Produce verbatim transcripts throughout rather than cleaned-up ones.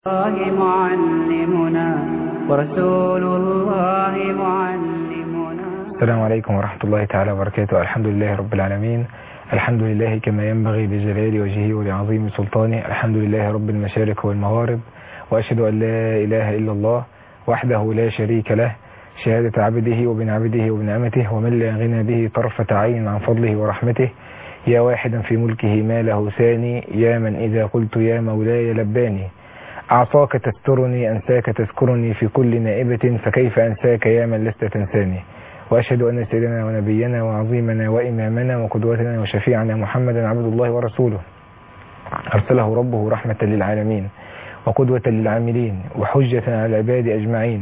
الله معلمنا ورسول الله معلمنا. السلام عليكم ورحمة الله تعالى وبركاته. الحمد لله رب العالمين، الحمد لله كما ينبغي لجلال وجهه ولعظيم سلطانه، الحمد لله رب المشارق والمغارب، وأشهد أن لا إله إلا الله وحده لا شريك له، شهادة عبده وبن عبده وبن أمته، ومن لا غنى به طرفة عين عن فضله ورحمته، يا واحدا في ملكه ما له ثاني، يا من إذا قلت يا مولاي لباني، أعطاك تسترني أنساك تذكرني في كل نائبة، فكيف أنساك يا من لست تنساني. وأشهد أن سيدنا ونبينا وعظيمنا وإمامنا وقدوتنا وشفيعنا محمدا عبد الله ورسوله، أرسله ربه رحمة للعالمين وقدوة للعاملين وحجة على العباد أجمعين،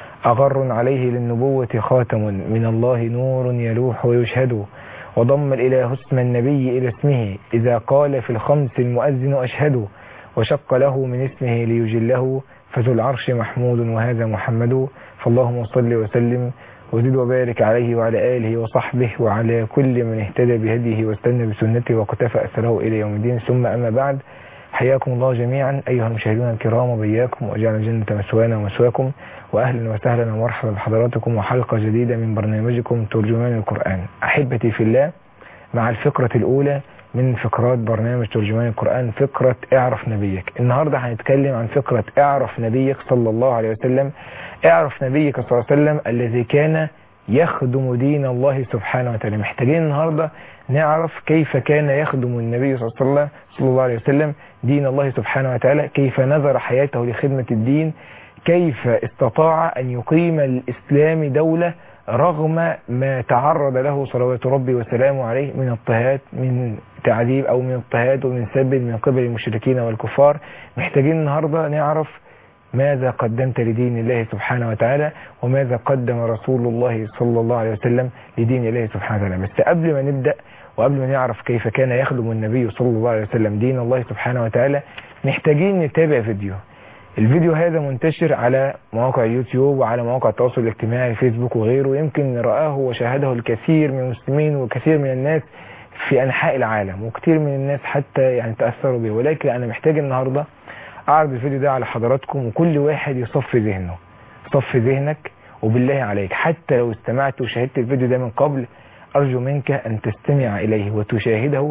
أغر عليه للنبوة خاتم من الله نور يلوح ويشهد، وضم الإله اسم النبي إلى اسمه إذا قال في الخمس المؤذن أشهد، وشق له من اسمه ليجله فذو العرش محمود وهذا محمد. فاللهم صل وسلم وزد وبارك عليه وعلى آله وصحبه وعلى كل من اهتدى بهديه واستنى بسنته واقتفى أثره إلى يوم الدين. ثم أما بعد، حياكم الله جميعا أيها المشاهدون الكرام وبياكم، وجعل الجنة مسوانا ومسواكم، وأهلا وسهلا ومرحبا بحضراتكم وحلقة جديدة من برنامجكم ترجمان القرآن. أحبتي في الله، مع الفقرة الأولى من فقرات برنامج ترجمان القرآن، فقرة اعرف نبيك. النهاردة هنتكلم عن فقرة اعرف نبيك صلى الله عليه وسلم. اعرف نبيك صلى الله عليه وسلم الذي كان يخدم دين الله سبحانه وتعالى. محتاجين النهاردة نعرف كيف كان يخدم النبي صلى الله عليه وسلم دين الله سبحانه وتعالى، كيف نذر حياته لخدمة الدين، كيف استطاع أن يقيم الإسلام دولة رغم ما تعرض له صلوات ربي وسلامه عليه من اضطهاد، من تعذيب أو من اضطهاد ومن سب من قبل المشركين والكفار. محتاجين النهاردة نعرف ماذا قدمت لدين الله سبحانه وتعالى، وماذا قدم رسول الله صلى الله عليه وسلم لدين الله سبحانه وتعالى. بس قبل ما نبدأ وقبل ما نعرف كيف كان يخدم النبي صلى الله عليه وسلم دين الله سبحانه وتعالى، محتاجين نتابع فيديو. الفيديو هذا منتشر على مواقع اليوتيوب وعلى مواقع التواصل الاجتماعي فيسبوك وغيره، يمكن رآه وشاهده الكثير من المسلمين وكثير من الناس في أنحاء العالم، وكثير من الناس حتى يعني تأثروا به. ولكن أنا محتاج النهاردة أعرض الفيديو ده على حضراتكم، وكل واحد يصفي ذهنه، صفي ذهنك، وبالله عليك حتى لو استمعت وشاهدت الفيديو ده من قبل، أرجو منك أن تستمع إليه وتشاهده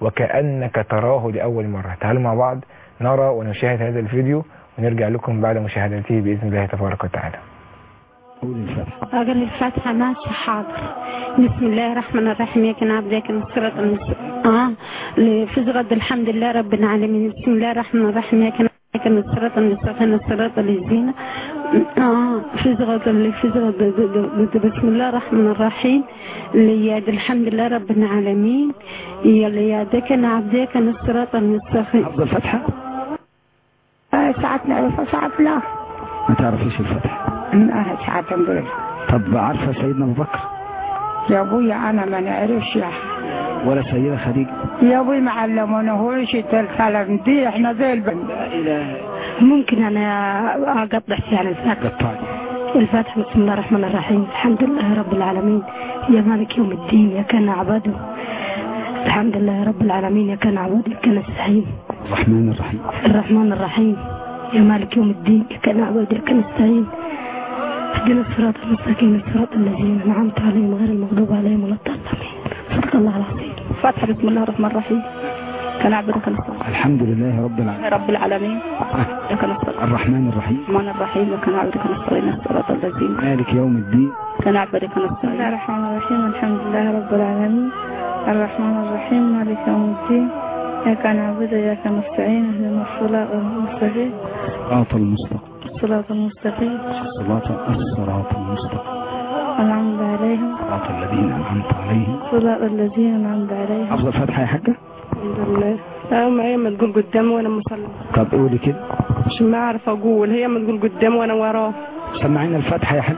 وكأنك تراه لأول مرة. تعالوا مع بعض نرى ونشاهد هذا الفيديو، ونرجع لكم بعد مشاهدته بإذن الله تبارك وتعالى. أقول الفاتحة ماشي حاضر. بسم الله الرحمن الرحيم. يا كنا عبدك الصراط المستقيم. آه لفزغة الحمد لله رب العالمين. بسم الله الرحمن الرحيم. يا كنا عبدك الصراط المستقيم الصراط الذين آه فزغة اللي فزغة بسم الله الرحمن الرحيم. لياد الحمد لله رب العالمين. يا لياد كنا عبدك الصراط المستقيم. حفظ الفتحة؟ آه ساعات نعرف ساعات لا. ما تعرفيش الفتحة؟ لا ساعات نقول. طب عارفة سيدنا أبو بكر؟ يا ابوي انا ما نعرفش. ولا سيدة خديجة؟ يا ابوي ما علمونهوش الكلام دي، احنا زي البنت. لا اله. ممكن انا اقطع يعني الفاتحة؟ قطعي. الفاتحة. بسم الله الرحمن الرحيم. الحمد لله رب العالمين، يا مالك يوم الدين، يا كان عباده. الحمد لله رب العالمين، يا كان عباده، يا كان نستعين. الرحمن الرحيم. الرحمن الرحيم، يا مالك يوم الدين، يا كان عباده، يا كان نستعين. اهدنا الصراط المستقيم صراط الذين انعمت عليهم غير المغضوب عليهم ولا الضالين. صدق الله العظيم. فاتحة. بسم الله الرحمن الرحيم. كان عبدك نستعين. الحمد لله رب العالمين. رب العالمين. لك نستعين. الرحمن الرحيم. الرحمن الرحيم. كان عبدك نستعين الصراط الذين. مالك يوم الدين. كان عبدك نستعين. بسم الله الرحمن الرحيم. الحمد لله رب العالمين. الرحمن الرحيم. مالك يوم الدين. إياك نعبد وإياك نستعين. اهدنا الصراط المستقيم. صراط المستقيم. الصراط المستقيم. صراط الصراط المستقيم. أنعمت عليهم. صراط الذين أنعمت عليهم. صراط الذين أنعمت عليهم. حفظ الفتحة يا حاجة؟ الحمد لله. لا ما هي ما تقول قدامي وأنا مصلي. طب قولي كده. مش ما أعرف أقول، هي ما تقول قدامي وأنا وراه. سمعينا الفتحة يا حاجة.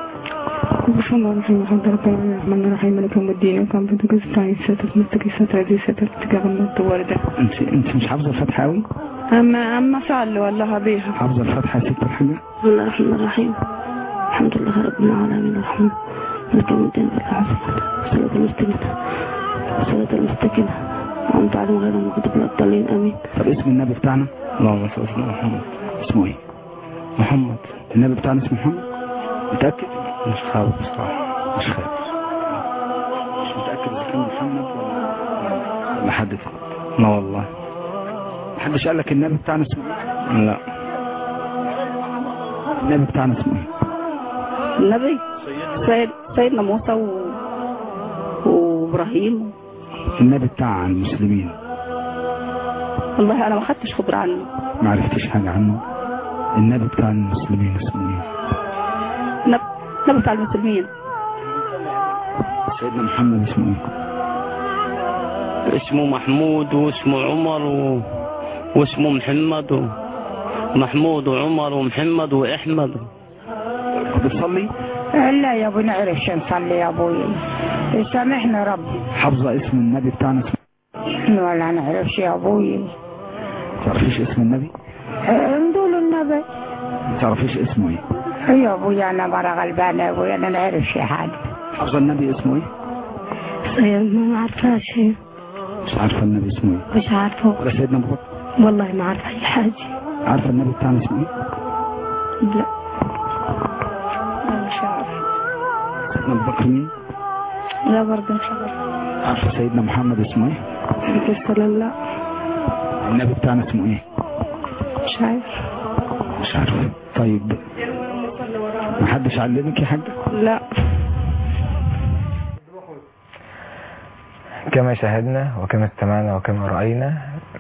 بسم الله الرحمن الرحيم. الرحمن الرحيم. مالك يوم الدين. وكان بدك استعين ستة مستقي ستة هذه ستة تجاه النط وردة. أنت أنت مش حافظة الفتحة أوي؟ أما أما فعل والله بيها. حافظة الفتحة يا ست الحاجة؟ بسم الله الرحمن الرحيم. الحمد لله رب العالمين الرحمن مالك يوم الدين والصلاة المستقيم الصلاة المستقيم أنعمت عليهم غير المغضوب عليهم ولا الضالين آمين. طب اسم النبي بتاعنا؟ اللهم صل على محمد. اسمه ايه؟ محمد. النبي بتاعنا اسمه محمد؟ متأكد؟ مش خالص بصراحة. مش خالص. مش متأكد اذا كان محمد ولا ولا حد تاني؟ لا والله. محدش قال لك النبي بتاعنا اسمه ايه؟ لا. النبي بتاعنا اسمه ايه؟ النبي سيد سيدنا موسى و... وابراهيم. النبي بتاع المسلمين. والله انا ما خدتش خبره عنه. ما عرفتش حاجة عنه. النبي بتاع المسلمين اسمه ايه؟ النبي النبي بتاع المسلمين. سيدنا محمد اسمه ايه؟ اسمه محمود واسمه عمر و... واسمه محمد و... محمود وعمر ومحمد واحمد. بتصلي؟ لا يا ابوي نعرفش نصلي يا ابوي، سامحنا ربي. حافظة اسم النبي بتاعنا اسمه؟ ولا نعرفش يا ابوي. تعرفيش اسم النبي؟ نقول النبي. تعرفيش اسمه ايه؟ يا ابوي انا مرة غلبانة يا ابوي، انا نعرفش حاجة. حافظة النبي اسمه ايه؟ ما عارفاش. مش عارفة النبي اسمه ايه؟ مش عارفه. ولا سيدنا ابو بكر؟ والله ما عارفه اي حاجه. عارفة النبي بتاعنا اسمه ايه؟ لا مش عارف. سيدنا ابو بكر مين؟ لا برضه مش عارف. عارفة سيدنا محمد اسمه ايه؟ عليه السلام. لا النبي بتاعنا اسمه ايه؟ مش عارف. مش عارف. طيب محدش علمك يا حاجة؟ لا. كما شاهدنا وكما استمعنا وكما رأينا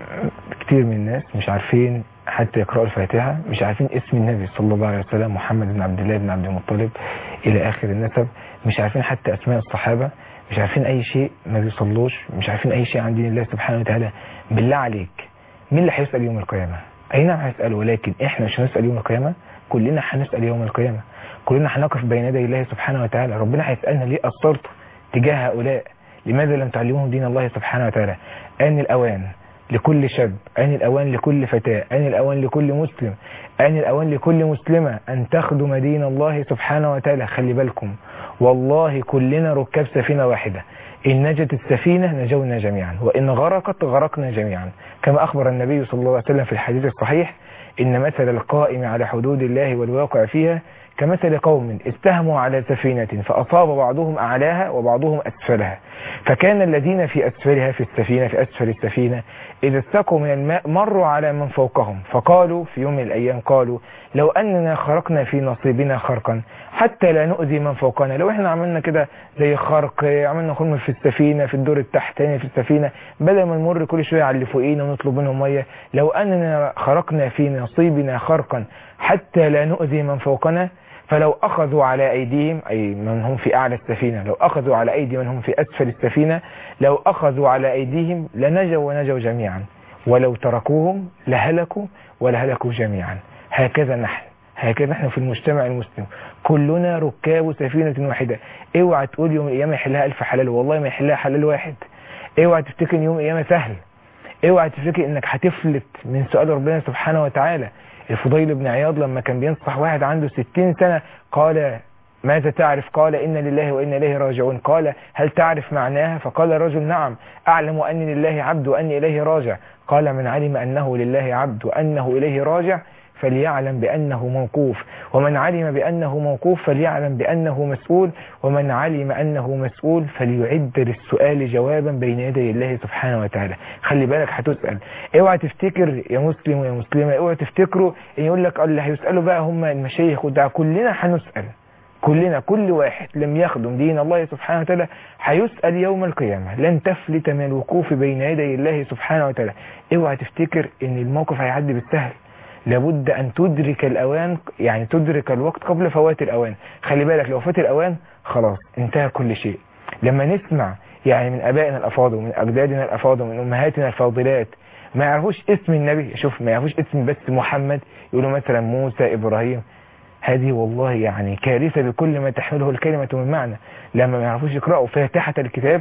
كتير من الناس مش عارفين حتى يقرأوا الفاتحة، مش عارفين اسم النبي صلى الله عليه وسلم محمد بن عبد الله بن عبد المطلب إلى آخر النسب، مش عارفين حتى أسماء الصحابة، مش عارفين أي شيء، ما بيصلوش، مش عارفين أي شيء عن دين الله سبحانه وتعالى. بالله عليك مين اللي هيسأل يوم القيامة؟ أي نعم هيسأل، ولكن إحنا مش هنسأل يوم القيامة. كلنا هنسأل يوم القيامة، كلنا هنقف بين يدي الله سبحانه وتعالى. ربنا هيسألنا ليه قصرتوا تجاه هؤلاء؟ لماذا لم تعلموهم دين الله سبحانه وتعالى؟ آن الأوان لكل شاب، آن الأوان لكل فتاة، آن الأوان لكل مسلم، آن الأوان لكل مسلمة أن تخدم دين الله سبحانه وتعالى. خلي بالكم والله كلنا ركاب سفينة واحدة، إن نجت السفينة نجونا جميعا، وإن غرقت غرقنا جميعا، كما أخبر النبي صلى الله عليه وسلم في الحديث الصحيح: إن مثل القائم على حدود الله والواقع فيها كمثل قوم استهموا على سفينة فأصاب بعضهم أعلاها وبعضهم أسفلها، فكان الذين في أسفلها في السفينة في أسفل السفينة إذا استقوا من الماء مروا على من فوقهم، فقالوا في يوم من الأيام قالوا: لو أننا خرقنا في نصيبنا خرقا حتى لا نؤذي من فوقنا. لو احنا عملنا كده زي خرق، عملنا خرم في السفينة في الدور التحتاني في السفينة، بدل ما نمر كل شوية على اللي فوقينا ونطلب منهم مية، لو أننا خرقنا في نصيبنا خرقا حتى لا نؤذي من فوقنا، فلو أخذوا على أيديهم، أي من هم في أعلى السفينة، لو أخذوا على أيدي من هم في أسفل السفينة، لو أخذوا على أيديهم لنجوا ونجوا جميعا، ولو تركوهم لهلكوا ولهلكوا جميعا. هكذا نحن، هكذا نحن في المجتمع المسلم، كلنا ركاب سفينة واحدة. اوعى تقول يوم القيامة يحلها ألف حلال، والله ما يحلها حلال واحد. اوعى تفتكر يوم القيامة سهل، اوعى تفتكر انك هتفلت من سؤال ربنا سبحانه وتعالى. الفضيل بن عياض لما كان بينصح واحد عنده ستين سنة قال: ماذا تعرف؟ قال: إن لله وإن إليه راجعون. قال: هل تعرف معناها؟ فقال الرجل: نعم أعلم أني لله عبد وأني إليه راجع. قال: من علم أنه لله عبد وأنه إليه راجع فليعلم بأنه موقوف، ومن علم بأنه موقوف فليعلم بأنه مسؤول، ومن علم أنه مسؤول فليعد للسؤال جوابا بين يدي الله سبحانه وتعالى. خلي بالك هتسأل. اوعى تفتكر يا مسلم ويا مسلمة، اوعى تفتكروا ان يقول لك اللي هيسألوا بقى هم المشايخ والدعاء. كلنا هنسأل، كلنا، كل واحد لم يخدم دين الله سبحانه وتعالى هيسأل يوم القيامة. لن تفلت من الوقوف بين يدي الله سبحانه وتعالى. اوعى تفتكر ان الموقف هيعدي بالسهل، لابد أن تدرك الأوان، يعني تدرك الوقت قبل فوات الأوان. خلي بالك لو فات الأوان خلاص انتهى كل شيء. لما نسمع يعني من أبائنا الأفاضل ومن أجدادنا الأفاضل ومن أمهاتنا الفاضلات ما يعرفوش اسم النبي، شوف ما يعرفوش اسم بس محمد، يقولوا مثلا موسى إبراهيم، هذه والله يعني كارثة بكل ما تحمله الكلمة من معنى. لما ما يعرفوش يقرأوا فاتحة الكتاب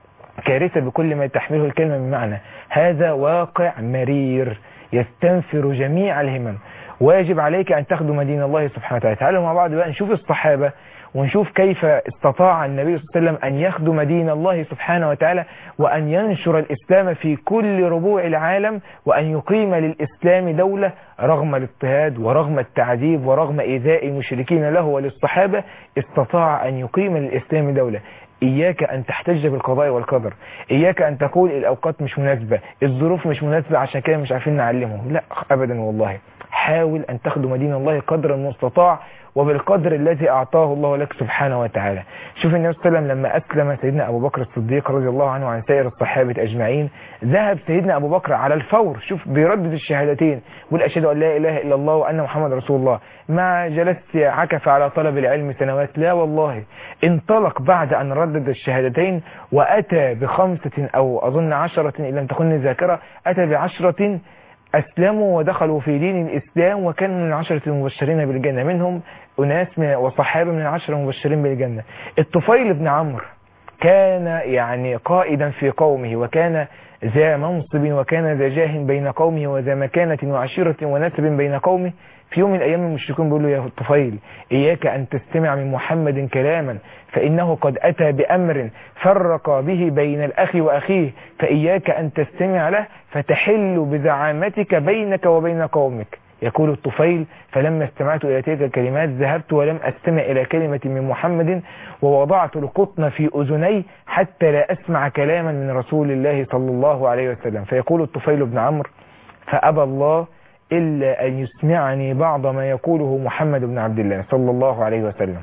كارثة بكل ما تحمله الكلمة من معنى. هذا واقع مرير يستنفر جميع الهمم. واجب عليك أن تخدم دين الله سبحانه وتعالى. تعالوا مع بعض بقى نشوف الصحابة ونشوف كيف استطاع النبي صلى الله عليه وسلم أن يخدم دين الله سبحانه وتعالى وأن ينشر الإسلام في كل ربوع العالم وأن يقيم للإسلام دولة رغم الاضطهاد ورغم التعذيب ورغم إيذاء المشركين له وللصحابة استطاع أن يقيم للإسلام دولة. إياك أن تحتج بالقضاء والقدر، إياك أن تقول الأوقات مش مناسبة، الظروف مش مناسبة عشان كده مش عارفين نعلمهم. لا أبدا والله، حاول أن تخدم دين الله قدر المستطاع وبالقدر الذي أعطاه الله لك سبحانه وتعالى. شوف النبي صلى الله عليه وسلم لما أسلم سيدنا أبو بكر الصديق رضي الله عنه وعن سائر الصحابة أجمعين، ذهب سيدنا أبو بكر على الفور، شوف بيردد الشهادتين، يقول أشهد أن لا إله إلا الله وأن محمد رسول الله، ما جلست عكف على طلب العلم سنوات، لا والله، انطلق بعد أن ردد الشهادتين وأتى بخمسة أو أظن عشرة إن لم تكن ذاكرة، أتى بعشرة أسلموا ودخلوا في دين الإسلام وكان من العشرة المبشرين بالجنة، منهم أناس من وصحابة من العشرة المبشرين بالجنة. الطفيل بن عمرو كان يعني قائدا في قومه وكان ذا منصب وكان ذا جاه بين قومه وذا مكانة وعشيرة ونسب بين قومه. في يوم من الأيام المشركون بيقولوا يا الطفيل إياك أن تستمع من محمد كلاما فإنه قد أتى بأمر فرق به بين الأخ وأخيه، فإياك أن تستمع له فتحل بزعامتك بينك وبين قومك. يقول الطفيل فلما استمعت إلى تلك الكلمات ذهبت ولم أستمع إلى كلمة من محمد ووضعت القطن في أذني حتى لا أسمع كلاما من رسول الله صلى الله عليه وسلم. فيقول الطفيل بن عمرو فأبى الله إلا أن يسمعني بعض ما يقوله محمد بن عبد الله صلى الله عليه وسلم.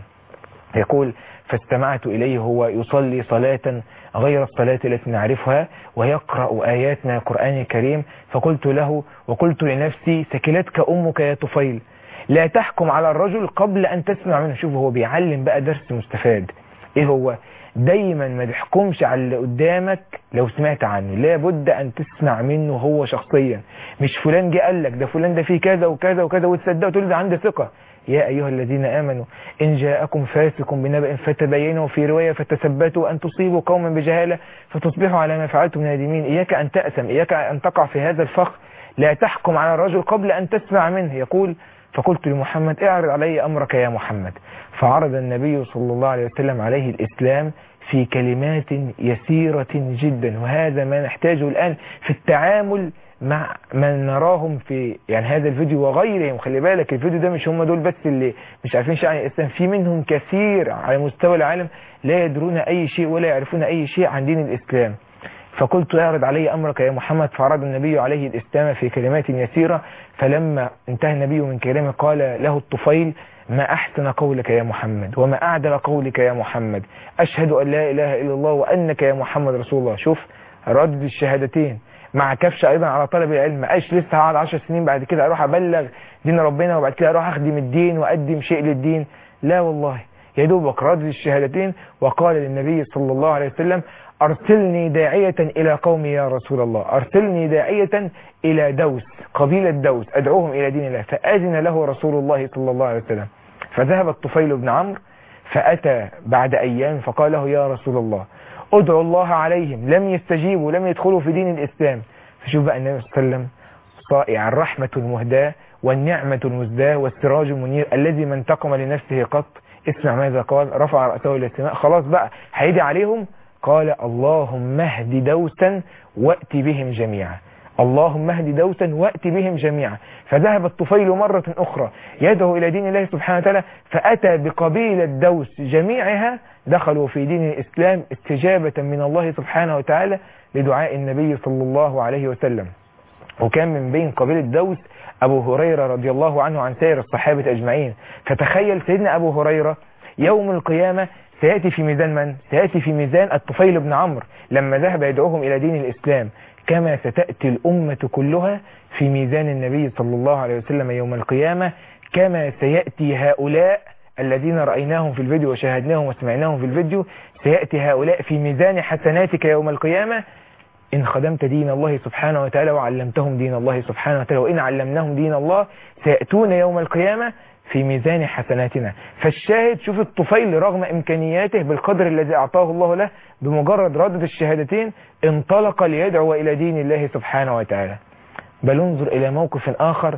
يقول فاستمعت إليه هو يصلي صلاة غير الصلاة التي نعرفها ويقرأ آيات من القرآن الكريم، فقلت له وقلت لنفسي سكلتك أمك يا طفيل، لا تحكم على الرجل قبل أن تسمع منه. شوف هو بيعلم بقى درس مستفاد، إيه هو؟ دايما ما تحكمش على اللي قدامك لو سمعت عنه، لابد أن تسمع منه هو شخصيا، مش فلان جه قال لك ده فلان ده فيه كذا وكذا وكذا وتصدق وتقول ده عنده ثقة. يا أيها الذين آمنوا إن جاءكم فاسق بنبأ فتبينوا، في رواية فتثبتوا أن تصيبوا قوما بجهالة فتصبحوا على ما فعلتم نادمين. إياك أن تأثم، إياك أن تقع في هذا الفخ، لا تحكم على الرجل قبل أن تسمع منه. يقول فقلت لمحمد اعرض علي أمرك يا محمد، فعرض النبي صلى الله عليه وسلم عليه الإسلام في كلمات يسيرة جدا، وهذا ما نحتاجه الآن في التعامل مع من نراهم في يعني هذا الفيديو وغيرهم. خلي بالك الفيديو ده مش هم دول بس اللي مش عارفين شيء عن الإسلام، في منهم كثير على مستوى العالم لا يدرون أي شيء ولا يعرفون أي شيء عن دين الإسلام. فقلت اعرض علي أمرك يا محمد، فعرض النبي عليه الإسلام في كلمات يسيرة. فلما انتهى النبي من كلامه قال له الطفيل ما أحسن قولك يا محمد وما أعدل قولك يا محمد، أشهد أن لا إله إلا الله وأنك يا محمد رسول الله. شوف ردد الشهادتين مع كفش أيضا على طلب العلم، ما قالش لسه هقعد عشر سنين بعد كده أروح أبلغ دين ربنا وبعد كده أروح أخدم الدين وأقدم شيء للدين، لا والله، يا دوبك ردد الشهادتين وقال للنبي صلى الله عليه وسلم أرسلني داعية إلى قومي يا رسول الله، أرسلني داعية إلى دوس قبيلة دوس أدعوهم إلى دين الله. فأذن له رسول الله صلى الله عليه وسلم، فذهب الطفيل بن عمرو فأتى بعد أيام فقال له يا رسول الله ادعو الله عليهم، لم يستجيبوا لم يدخلوا في دين الإسلام. فشوف بقى النبي صلى الله عليه وسلم صائع الرحمة المهداة والنعمة المزداة والسراج المنير الذي ما انتقم لنفسه قط. اسمع ماذا قال، رفع رأسه إلى السماء، خلاص بقى هيدي عليهم، قال اللهم اهد دوسا وأت بهم جميعا، اللهم اهد دوسا وأت بهم جميعا. فذهب الطفيل مرة أخرى يدعو إلى دين الله سبحانه وتعالى، فأتى بقبيلة دوس جميعها دخلوا في دين الإسلام استجابة من الله سبحانه وتعالى لدعاء النبي صلى الله عليه وسلم. وكان من بين قبيلة دوس أبو هريرة رضي الله عنه عن سائر الصحابة أجمعين. فتخيل سيدنا أبو هريرة يوم القيامة سيأتي في ميزان من؟ سيأتي في ميزان الطفيل بن عمرو لما ذهب يدعوهم إلى دين الإسلام، كما ستأتي الأمة كلها في ميزان النبي صلى الله عليه وسلم يوم القيامة، كما سيأتي هؤلاء الذين رأيناهم في الفيديو وشاهدناهم وسمعناهم في الفيديو، سيأتي هؤلاء في ميزان حسناتك يوم القيامة إن خدمت دين الله سبحانه وتعالى وعلمتهم دين الله سبحانه وتعالى، وإن علمناهم دين الله سيأتون يوم القيامة في ميزان حسناتنا. فالشاهد شوف الطفيل رغم إمكانياته بالقدر الذي أعطاه الله له بمجرد ردد الشهادتين انطلق ليدعو إلى دين الله سبحانه وتعالى. بل انظر إلى موقف آخر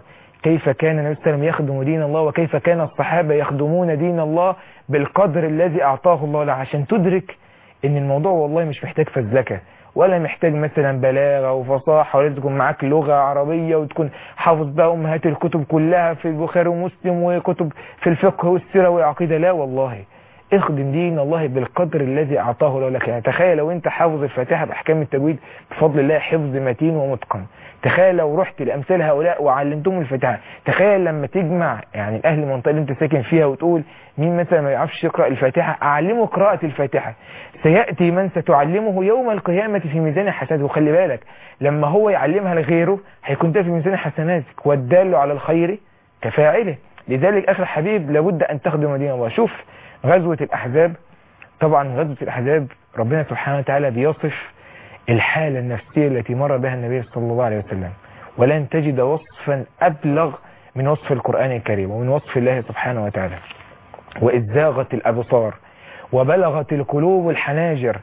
كيف كان النبي صلى الله عليه وسلم يخدم دين الله وكيف كان الصحابة يخدمون دين الله بالقدر الذي أعطاه الله له، عشان تدرك ان الموضوع والله مش محتاج فزلكة ولا محتاج مثلا بلاغة وفصاحة ولا تكون معاك لغة عربية وتكون حافظ بقى أمهات الكتب كلها في البخاري ومسلم وكتب في الفقه والسيرة والعقيدة. لا والله، اخدم دين الله بالقدر الذي أعطاه له لك. يعني تخيل لو انت حافظ الفاتحة بأحكام التجويد بفضل الله حفظ متين ومتقن، تخيل لو رحت لأمثال هؤلاء وعلمتهم الفاتحة، تخيل لما تجمع يعني أهل المنطقة اللي انت ساكن فيها وتقول مين مثلا ما يعرفش يقرأ الفاتحة أعلمه قراءة الفاتحة، سيأتي من ستعلمه يوم القيامة في ميزان حسناته. وخلي بالك لما هو يعلمها لغيره هيكون ده في ميزان حسناتك، والدال على الخير كفاعله. لذلك أخي الحبيب لابد أن تخدم دين الله. شوف غزوة الأحزاب، طبعا غزوة الأحزاب ربنا سبحانه وتعالى بيصف الحالة النفسية التي مر بها النبي صلى الله عليه وسلم، ولن تجد وصفا أبلغ من وصف القرآن الكريم ومن وصف الله سبحانه وتعالى. وإذ زاغت الأبصار وبلغت القلوب الحناجر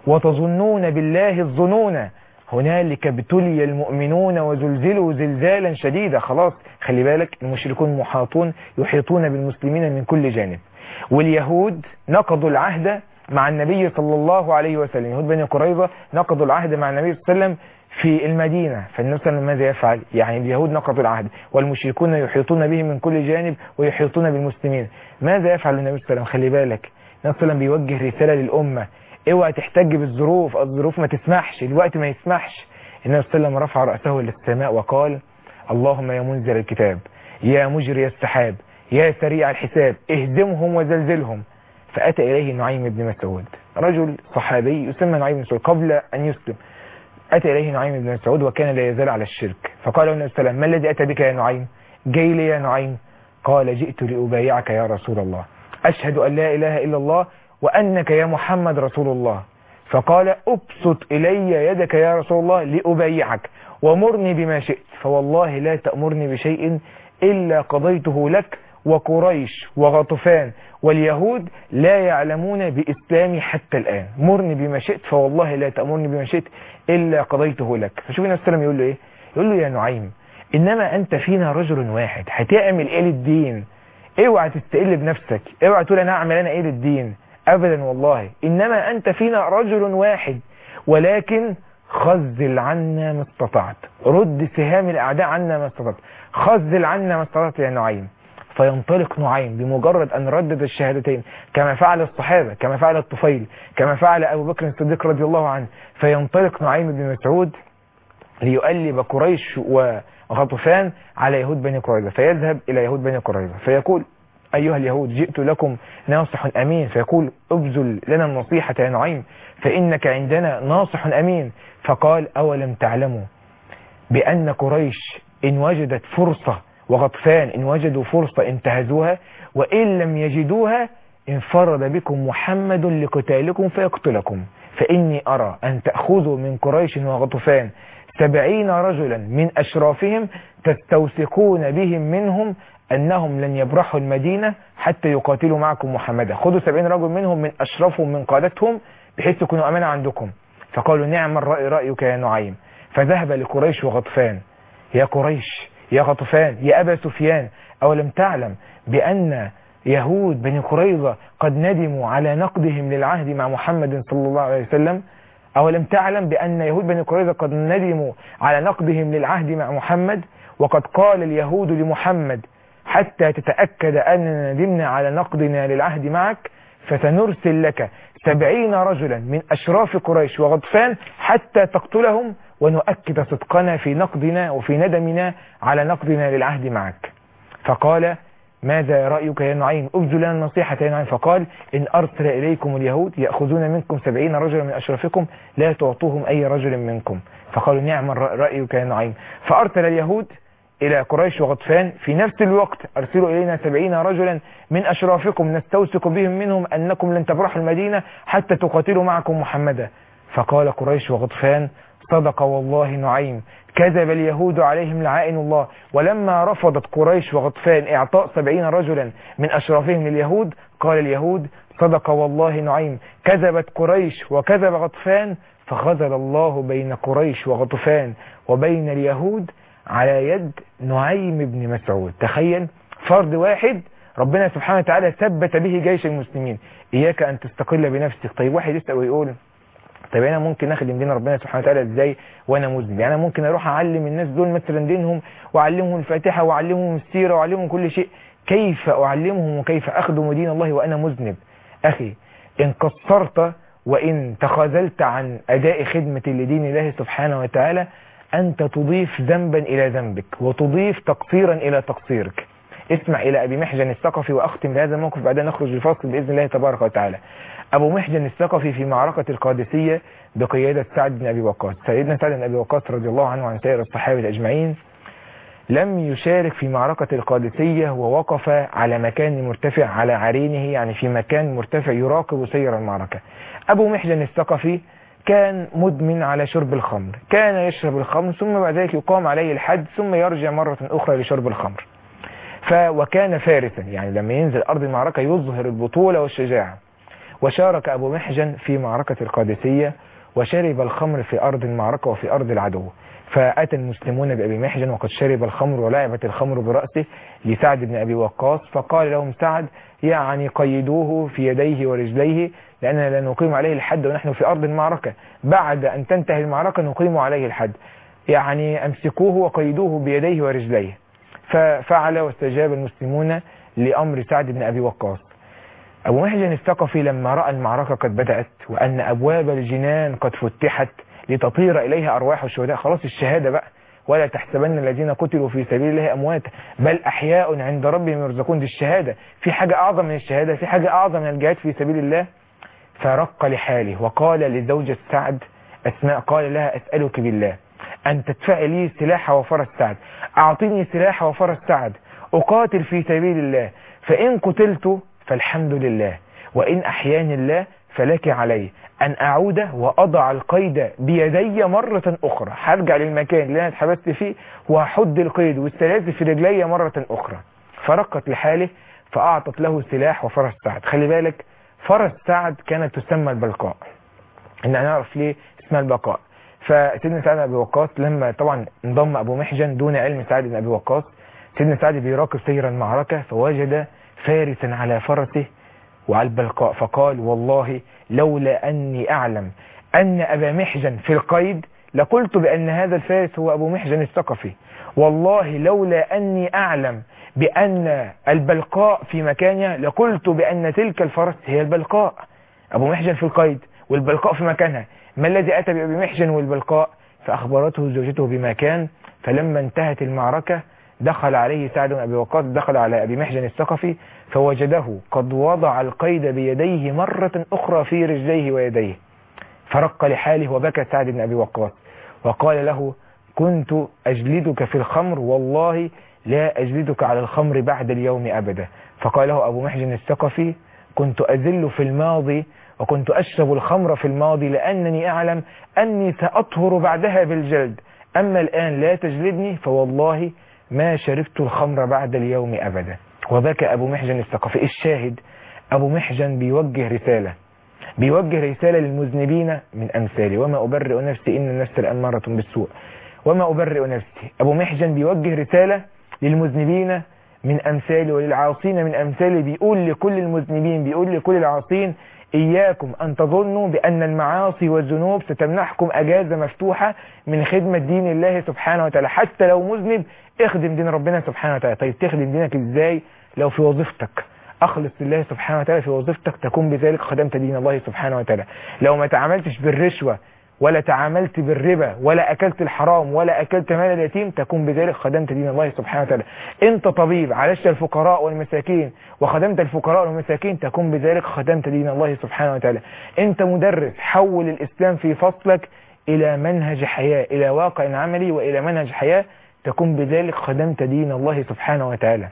وتظنون بالله الظنون هنالك ابتلي المؤمنون وزلزلوا زلزالا شديدا. خلاص خلي بالك المشركون محاطون يحيطون بالمسلمين من كل جانب. واليهود نقضوا العهد مع النبي صلى الله عليه وسلم، يهود بني قريظة نقضوا العهد مع النبي صلى الله عليه وسلم في المدينة. فالنبي صلى الله عليه وسلم ماذا يفعل؟ يعني اليهود نقضوا العهد والمشركون يحيطون بهم من كل جانب ويحيطون بالمسلمين. ماذا يفعل النبي صلى الله عليه وسلم؟ خلي بالك النبي صلى الله عليه وسلم بيوجه رسالة للأمة، اوعى تحتج بالظروف، الظروف ما تسمحش، الوقت ما يسمحش. النبي صلى الله عليه وسلم رفع رأسه للسماء وقال اللهم يا منزل الكتاب يا مجري السحاب يا سريع الحساب اهزمهم وزلزلهم. فأتى إليه نعيم بن مسعود، رجل صحابي يسمى نعيم بن مسعود قبل أن يسلم. أتى إليه نعيم بن مسعود وكان لا يزال على الشرك، فقال له النبي صلى الله عليه وسلم ما الذي أتى بك يا نعيم؟ جاي لي يا نعيم؟ قال جئت لأبايعك يا رسول الله، أشهد أن لا إله إلا الله وأنك يا محمد رسول الله. فقال أبسط إلي يدك يا رسول الله لأبايعك ومرني بما شئت، فوالله لا تأمرني بشيء إلا قضيته لك، وقريش وغطفان واليهود لا يعلمون بإسلامي حتى الآن، مرني بما شئت فوالله لا تأمرني بما شئت إلا قضيته لك. فشوف النبي صلى الله عليه وسلم يقول له إيه؟ يقول له يا نعيم إنما أنت فينا رجل واحد، هتعمل إيه للدين؟ اوعى تستقل بنفسك، اوعى تقول أنا أعمل أنا إيه للدين، أبدا والله، إنما أنت فينا رجل واحد، ولكن خذل عنا ما استطعت، رد سهام الأعداء عنا ما استطعت، خذل عنا ما استطعت يا نعيم. فينطلق نعيم بمجرد أن ردد الشهادتين كما فعل الصحابة، كما فعل الطفيل، كما فعل أبو بكر الصديق رضي الله عنه، فينطلق نعيم بن مسعود ليؤلب قريش وغطفان على يهود بني قريظة، فيذهب إلى يهود بني قريظة فيقول أيها اليهود جئت لكم ناصح أمين. فيقول ابذل لنا النصيحة يا نعيم فإنك عندنا ناصح أمين. فقال أولم تعلموا بأن قريش إن وجدت فرصة وغطفان إن وجدوا فرصة انتهزوها، وإن لم يجدوها انفرد بكم محمد لقتالكم فيقتلكم، فإني أرى أن تأخذوا من قريش وغطفان سبعين رجلا من أشرافهم تستوثقون بهم منهم أنهم لن يبرحوا المدينة حتى يقاتلوا معكم محمدا. خذوا سبعين رجل منهم من أشرفهم من قادتهم بحيث يكونوا أمانة عندكم. فقالوا نعم الرأي رأيك يا نعيم. فذهب لقريش وغطفان يا قريش يا غطفان يا أبا سفيان أولم تعلم بأن يهود بني قريظة قد ندموا على نقضهم للعهد مع محمد صلى الله عليه وسلم؟ أولم تعلم بأن يهود بني قريظة قد ندموا على نقضهم للعهد مع محمد؟ وقد قال اليهود لمحمد حتى تتأكد أننا ندمنا على نقضنا للعهد معك فسنرسل لك سبعين رجلا من أشراف قريش وغطفان حتى تقتلهم ونؤكد صدقنا في نقضنا وفي ندمنا على نقضنا للعهد معك. فقال ماذا رأيك يا نعيم؟ أبذل لنا النصيحة يا نعيم. فقال إن أرسل إليكم اليهود يأخذون منكم سبعين رجلا من أشرافكم لا تعطوهم أي رجل منكم. فقالوا نعم رأيك يا نعيم. فأرسل اليهود إلى قريش وغطفان في نفس الوقت أرسلوا إلينا سبعين رجلا من أشرافكم نستوثق بهم منهم أنكم لن تبرحوا المدينة حتى تقاتلوا معكم محمدا. فقال قريش وغطفان صدق والله نعيم كذب اليهود عليهم لعائن الله. ولما رفضت قريش وغطفان إعطاء سبعين رجلا من أشرافهم لليهود قال اليهود صدق والله نعيم كذبت قريش وكذب غطفان فخذل الله بين قريش وغطفان وبين اليهود على يد نعيم بن مسعود. تخيل فرد واحد ربنا سبحانه وتعالى ثبت به جيش المسلمين. إياك أن تستقل بنفسك. طيب واحد يسأل ويقول طيب أنا ممكن أخدم دين ربنا سبحانه وتعالى إزاي وأنا مذنب؟ يعني أنا ممكن أروح أعلم الناس دول مثلا دينهم وأعلمهم الفاتحة وأعلمهم السيرة وأعلمهم كل شيء، كيف أعلمهم وكيف أخدم دين الله وأنا مذنب؟ أخي إن قصرت وإن تخاذلت عن أداء خدمة لدين الله سبحانه وتعالى أنت تضيف ذنبا إلى ذنبك وتضيف تقصيرا إلى تقصيرك. اسمع إلى أبي محجن الثقفي وأختم بهذا الموقف بعدين نخرج للفصل بإذن الله تبارك وتعالى. أبو محجن الثقفي في معركة القادسية بقيادة سعد بن أبي وقاص. سيدنا سعد بن أبي وقاص رضي الله عنه وعن سائر الصحابة أجمعين لم يشارك في معركة القادسية ووقف على مكان مرتفع على عرينه، يعني في مكان مرتفع يراقب سير المعركة. أبو محجن الثقفي كان مدمن على شرب الخمر، كان يشرب الخمر ثم بعد ذلك يقام عليه الحد ثم يرجع مرة أخرى لشرب الخمر. ف وكان فارسا، يعني لما ينزل أرض المعركة يظهر البطولة والشجاعة. وشارك أبو محجن في معركة القادسية وشرب الخمر في أرض المعركة وفي أرض العدو. فأتى المسلمون بأبي محجن وقد شرب الخمر ولعبت الخمر برأسه لسعد بن أبي وقاص، فقال لهم سعد يعني قيدوه في يديه ورجليه لأننا لا نقيم عليه الحد ونحن في أرض المعركة، بعد أن تنتهي المعركة نقيم عليه الحد، يعني أمسكوه وقيدوه بيديه ورجليه. ففعل واستجاب المسلمون لأمر سعد بن أبي وقاص. أبو محجن الثقفي لما رأى المعركة قد بدأت وأن أبواب الجنان قد فتحت لتطير إليها أرواح الشهداء، خلاص الشهادة بقى، ولا تحسبن الذين قتلوا في سبيل الله أمواتا بل أحياء عند ربهم يرزقون. دي الشهادة، في حاجة أعظم من الشهادة؟ في حاجة أعظم من الجهاد في سبيل الله؟ فرق لحاله وقال لزوجة سعد أسماء، قال لها أسألك بالله أن تدفع لي سلاح وفرس سعد، أعطيني سلاح وفرس سعد أقاتل في سبيل الله، فإن قتلت فالحمد لله وإن أحياني الله فلك علي أن أعود وأضع القيد بيدي مرة أخرى، هرجع للمكان اللي أنا اتحبست فيه وهحد القيد والسلاسل في رجلي مرة أخرى. فرقت لحاله فأعطت له سلاح وفرس سعد. خلي بالك فرس سعد كانت تسمى البلقاء، إن نعرف ليه اسمها البقاء. فسيدنا سعد بن أبي وقاص لما طبعا انضم أبو محجن دون علم سعد بن أبي وقاص، سيدنا سعد بيراقب سير المعركة فوجد فارسا على فرسه وعلى البلقاء، فقال والله لولا أني أعلم أن أبا محجن في القيد لقلت بأن هذا الفارس هو أبو محجن الثقفي، والله لولا أني أعلم بأن البلقاء في مكانها لقلت بأن تلك الفرس هي البلقاء. أبو محجن في القيد والبلقاء في مكانها، ما الذي أتى بأبي محجن والبلقاء؟ فأخبرته زوجته بما كان. فلما انتهت المعركة دخل عليه سعد بن أبي وقاص، دخل على أبي محجن الثقفي فوجده قد وضع القيد بيديه مرة أخرى في رجليه ويديه، فرق لحاله وبكى سعد بن أبي وقاص وقال له كنت أجلدك في الخمر والله لا أجلدك على الخمر بعد اليوم أبدا. فقال له أبو محجن الثقفي كنت أذل في الماضي وكنت أشرب الخمر في الماضي لأنني أعلم أني سأطهر بعدها بالجلد، أما الآن لا تجلدني فوالله ما شربت الخمر بعد اليوم أبدا. وبكى أبو محجن الثقفي. الشاهد أبو محجن بيوجه رسالة، بيوجه رسالة للمذنبين من أمثالي وما أبرئ نفسي إن النفس لأمارة بالسوء وما أبرئ نفسي. أبو محجن بيوجه رسالة للمذنبين من أمثالي وللعاصين من أمثالي، بيقول لكل المذنبين، بيقول لكل العاصين إياكم أن تظنوا بأن المعاصي والذنوب ستمنحكم أجازة مفتوحة من خدمة دين الله سبحانه وتعالى. حتى لو مذنب اخدم دين ربنا سبحانه وتعالى. طيب تخدم دينك إزاي؟ لو في وظيفتك أخلص لله سبحانه وتعالى في وظيفتك تكون بذلك خدمت دين الله سبحانه وتعالى. لو ما تعاملتش بالرشوة ولا تعاملت بالربا ولا أكلت الحرام ولا أكلت مال اليتيم تكون بذلك خدمت دين الله سبحانه وتعالى. أنت طبيب عالجت الفقراء والمساكين وخدمت الفقراء والمساكين تكون بذلك خدمت دين الله سبحانه وتعالى. أنت مدرس حول الإسلام في فصلك إلى منهج حياة، إلى واقع عملي وإلى منهج حياة، تكون بذلك خدمت دين الله سبحانه وتعالى.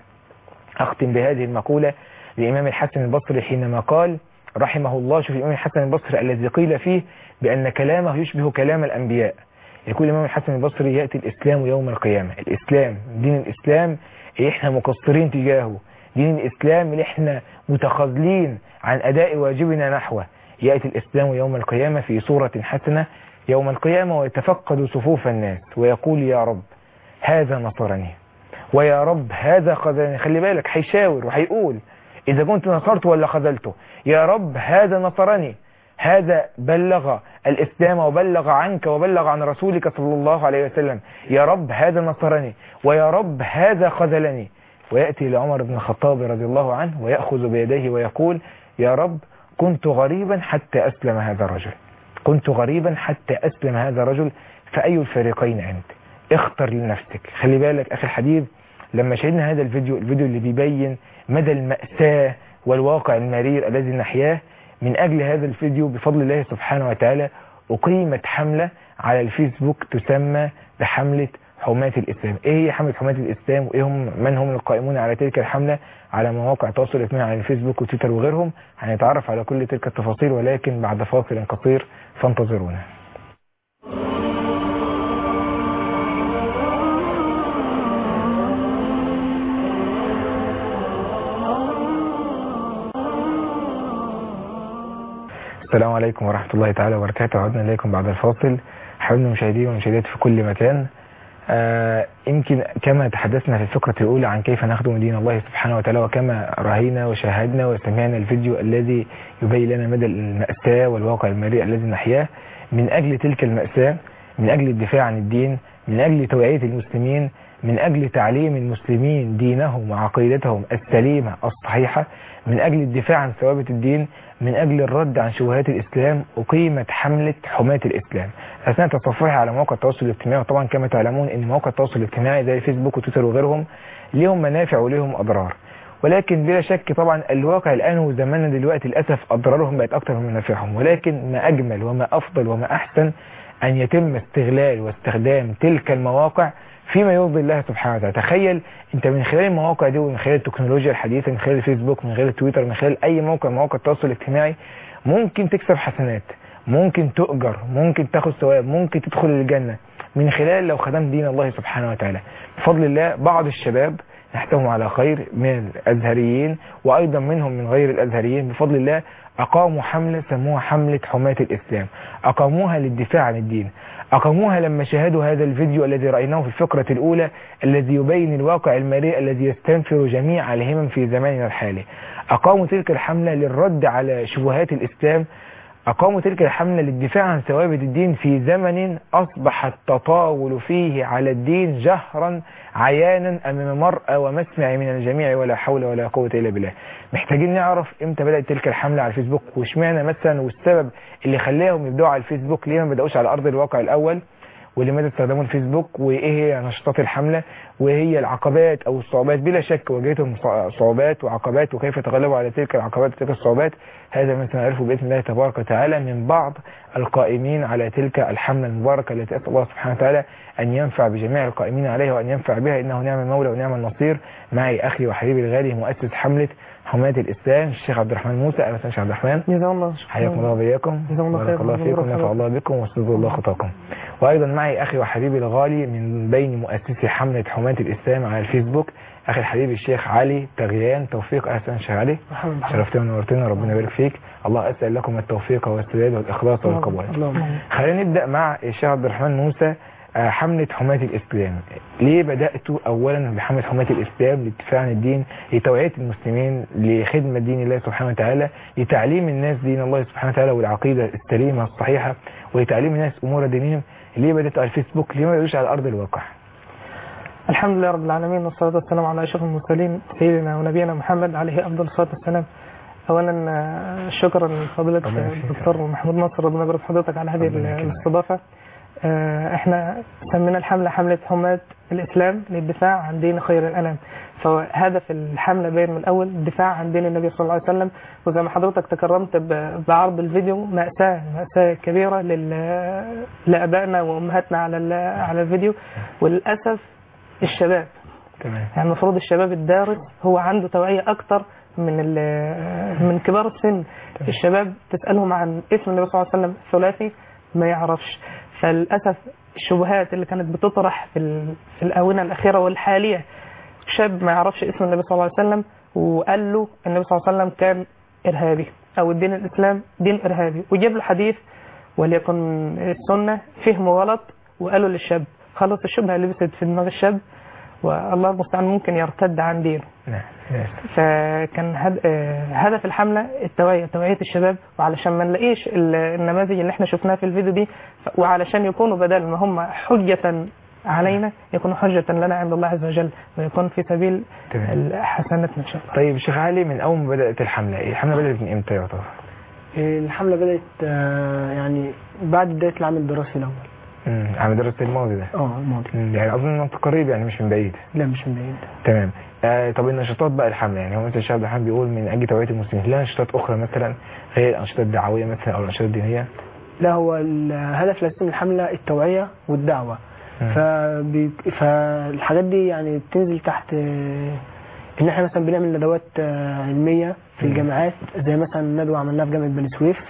أختم بهذه المقولة لإمام الحسن البصري حينما قال رحمه الله، شوف الإمام الحسن البصري الذي قيل فيه بأن كلامه يشبه كلام الأنبياء. يقول الإمام الحسن البصري يأتي الإسلام يوم القيامة. الإسلام دين الإسلام اللي إحنا مقصرين تجاهه، دين الإسلام اللي إحنا متخاذلين عن أداء واجبنا نحوه، يأتي الإسلام يوم القيامة في صورة حسنة يوم القيامة ويتفقد صفوف الناس ويقول يا رب هذا نصرني، ويا رب هذا خذلني. خلي بالك هيشاور وهيقول إذا كنت نصرت ولا خذلته. يا رب هذا نصرني، هذا بلغ الإسلام وبلغ عنك وبلغ عن رسولك صلى الله عليه وسلم. يا رب هذا نصرني، ويا رب هذا خذلني. ويأتي لعمر بن الخطاب رضي الله عنه ويأخذ بيديه ويقول يا رب كنت غريبا حتى أسلم هذا الرجل، كنت غريبا حتى أسلم هذا الرجل، فأي الفريقين أنت؟ اختر لنفسك. خلي بالك أخي الحبيب، لما شاهدنا هذا الفيديو الفيديو اللي بيبين مدى المأساة والواقع المرير الذي نحياه، من أجل هذا الفيديو بفضل الله سبحانه وتعالى أقيمت حملة على الفيسبوك تسمى بحملة حماة الإسلام. إيه هي حملة حماة الإسلام وإيه هم من هم القائمون على تلك الحملة على مواقع التواصل الاجتماعي على الفيسبوك وتويتر وغيرهم؟ هنتعرف على كل تلك التفاصيل، ولكن بعد فاصل قصير فانتظرونا. السلام عليكم ورحمة الله تعالى وبركاته. عدنا إليكم بعد الفاصل. حبيبنا المشاهدين والمشاهدات في كل مكان، آه يمكن كما تحدثنا في الفقرة الأولى عن كيف نخدم دين الله سبحانه وتعالى، وكما رأينا وشاهدنا وسمعنا الفيديو الذي يبين لنا مدى المأساة والواقع المريء الذي نحياه، من أجل تلك المأساة، من أجل الدفاع عن الدين، من أجل توعية المسلمين، من أجل تعليم المسلمين دينهم وعقيدتهم السليمة الصحيحة، من أجل الدفاع عن ثوابت الدين، من أجل الرد عن شبهات الإسلام، أقيمت حملة حماة الإسلام أثناء تصفحها على مواقع التواصل الاجتماعي. وطبعا كما تعلمون أن مواقع التواصل الاجتماعي زي فيسبوك وتويتر وغيرهم لهم منافع ولهم أضرار، ولكن بلا شك طبعا الواقع الآن وزماننا دلوقتي للأسف أضرارهم بقت أكثر من منافعهم، ولكن ما أجمل وما أفضل وما أحسن أن يتم استغلال واستخدام تلك المواقع فيما يرضي الله سبحانه وتعالى. تخيل انت من خلال المواقع دي ومن خلال التكنولوجيا الحديثة، من خلال الفيسبوك، من خلال التويتر، من خلال اي موقع مواقع التواصل الاجتماعي، ممكن تكسب حسنات، ممكن تؤجر، ممكن تاخد ثواب، ممكن تدخل الجنة من خلال لو خدمت دين الله سبحانه وتعالى. بفضل الله بعض الشباب نحتهم على خير من الازهريين وايضا منهم من غير الازهريين بفضل الله اقاموا حملة سموها حملة حماة الاسلام، اقاموها للدفاع عن الدين، أقاموها لما شاهدوا هذا الفيديو الذي رأيناه في الفقرة الأولى الذي يبين الواقع المريء الذي يستنفر جميع الهمم في زماننا الحالي. أقاموا تلك الحملة للرد على شبهات الإسلام، أقاموا تلك الحملة للدفاع عن ثوابت الدين في زمن أصبح التطاول فيه على الدين جهرا عيانا أمام مرأى ومسمع من الجميع، ولا حول ولا قوة إلا بالله. محتاجين نعرف إمتى بدأت تلك الحملة على الفيسبوك، واشمعنى مثلا والسبب اللي خلاهم يبدأوا على الفيسبوك، ليه ما بدأوش على أرض الواقع الأول، ولماذا استخدموا الفيسبوك، وإيه هي نشاطات الحملة، وإيه هي العقبات أو الصعوبات. بلا شك واجهتهم صعوبات وعقبات، وكيف تغلبوا على تلك العقبات وتلك الصعوبات هذا ما سنعرفه بإذن الله تبارك وتعالى من بعض القائمين على تلك الحملة المباركة التي أسأل الله سبحانه وتعالى أن ينفع بجميع القائمين عليها وأن ينفع بها، إنه نعم المولى ونعم النصير. معي أخي وحبيبي الغالي مؤسس حملة حماة الإسلام الشيخ عبد الرحمن موسى. أهلا وسهلا شيخ عبد الرحمن. جزاك الله حياكم الله وبياكم. بارك الله فيكم، نفع الله بكم واستجاب الله خطاكم. وأيضا معي أخي وحبيبي الغالي من بين مؤسسي حملة حماة الإسلام على الفيسبوك أخي الحبيب الشيخ علي تغيان توفيق. أهلا شيخ علي، شرفتنا ونورتنا، ربنا يبارك فيك. الله أسأل لكم التوفيق والسداد والإخلاص والقبول. خلينا نبدأ مع الشيخ عبد الرحمن موسى. حملة حماة الإسلام، ليه بدأتوا أولا بحملة حماة الإسلام للدفاع عن الدين، لتوعية المسلمين، لخدمة دين الله سبحانه وتعالى، لتعليم الناس دين الله سبحانه وتعالى والعقيدة السليمة الصحيحة، ولتعليم الناس أمور دينهم؟ ليه بدأتوا على الفيسبوك؟ ليه ما بدأوش على أرض الواقع؟ الحمد لله رب العالمين، والصلاة والسلام على أشرف المرسلين سيدنا ونبينا محمد عليه أفضل الصلاة والسلام. أولا شكرا لفضيلة الدكتور محمود ناصر، ربنا يبارك حضرتك على هذه الاستضافة. احنا سمينا الحملة حملة حماة الإسلام للدفاع عن دين خير الأنام، فهدف الحملة باين من الأول الدفاع عن دين النبي صلى الله عليه وسلم. وزي ما حضرتك تكرمت بعرض الفيديو، مأساة مأساة كبيرة لأبائنا وأمهاتنا على على الفيديو، وللأسف الشباب تمام. يعني المفروض الشباب الدارس هو عنده توعية أكتر من من كبار السن. الشباب تسألهم عن اسم النبي صلى الله عليه وسلم الثلاثي ما يعرفش. فللأسف الشبهات اللي كانت بتطرح في, في الآونة الأخيرة والحالية، شاب ما يعرفش اسم النبي صلى الله عليه وسلم وقال له النبي صلى الله عليه وسلم كان إرهابي أو الدين الإسلام دين إرهابي، وجاب له حديث وليكن السنة فهم غلط، وقالوا للشاب خلاص الشبهة لبست في دماغ الشاب والله المستعان ممكن يرتد عن دينه. نعم. فكان هد... هدف الحملة التوعية توعية الشباب، وعلشان ما نلاقيش النماذج اللي احنا شفناها في الفيديو دي، وعلشان يكونوا بدل ما هم حجة علينا يكونوا حجة لنا عند الله عز وجل، ويكون في سبيل حسناتنا إن شاء الله. طيب شيخ علي، من أول ما بدأت الحملة، الحملة بدأت من إمتى يا طبعا؟ الحملة بدأت يعني بعد بداية العام الدراسي الأول. امم عام الدراسي الماضي ده؟ اه الماضي. يعني أظن إنه قريب، يعني مش من بعيد. لا مش من بعيد. تمام. آه طب النشاطات بقى الحملة، يعني هو مثلا الشعب الحمد بيقول من أجل توعية المسلمين، لا نشاطات أخرى مثلا غير الأنشطة الدعوية مثلا أو الأنشطة الدينية؟ لا، هو الهدف الأساسي من الحملة التوعية والدعوة. فبي... فالحاجات دي يعني بتنزل تحت ان احنا مثلا بنعمل ندوات علميه في الجامعات، زي مثلا ندوه عملناها في جامعه بني سويف،